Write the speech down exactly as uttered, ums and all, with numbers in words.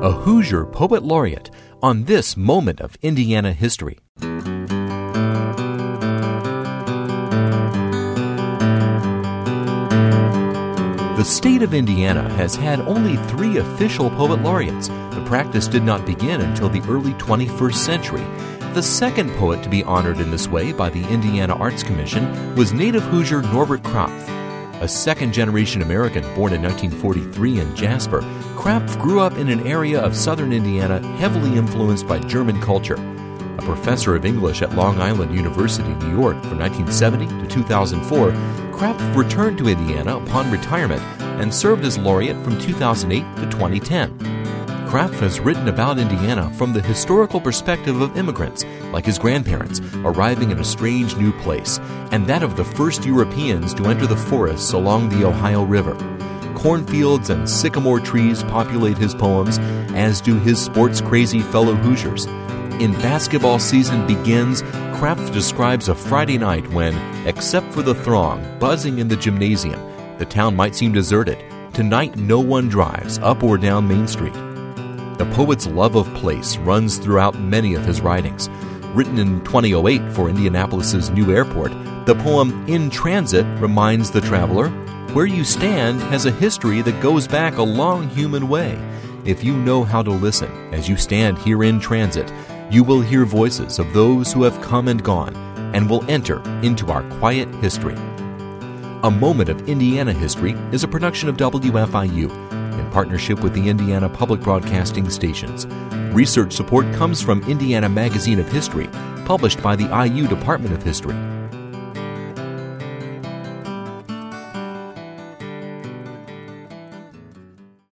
a Hoosier Poet Laureate, on this moment of Indiana history. The state of Indiana has had only three official poet laureates. The practice did not begin until the early twenty-first century. The second poet to be honored in this way by the Indiana Arts Commission was native Hoosier Norbert Krapf. A second-generation American born in nineteen forty-three in Jasper, Krapf grew up in an area of southern Indiana heavily influenced by German culture. A professor of English at Long Island University, New York, from nineteen seventy to two thousand four, Krapf returned to Indiana upon retirement and served as laureate from two thousand eight to twenty ten. Krapf has written about Indiana from the historical perspective of immigrants, like his grandparents, arriving in a strange new place, and that of the first Europeans to enter the forests along the Ohio River. Cornfields and sycamore trees populate his poems, as do his sports-crazy fellow Hoosiers. In Basketball Season Begins, Krapf describes a Friday night when, except for the throng buzzing in the gymnasium, the town might seem deserted. Tonight no one drives up or down Main Street. The poet's love of place runs throughout many of his writings. Written in twenty oh eight for Indianapolis's new airport, the poem In Transit reminds the traveler, "Where you stand has a history that goes back a long human way. If you know how to listen as you stand here in transit, you will hear voices of those who have come and gone and will enter into our quiet history." A Moment of Indiana History is a production of W F I U in partnership with the Indiana Public Broadcasting Stations. Research support comes from Indiana Magazine of History, published by the I U Department of History.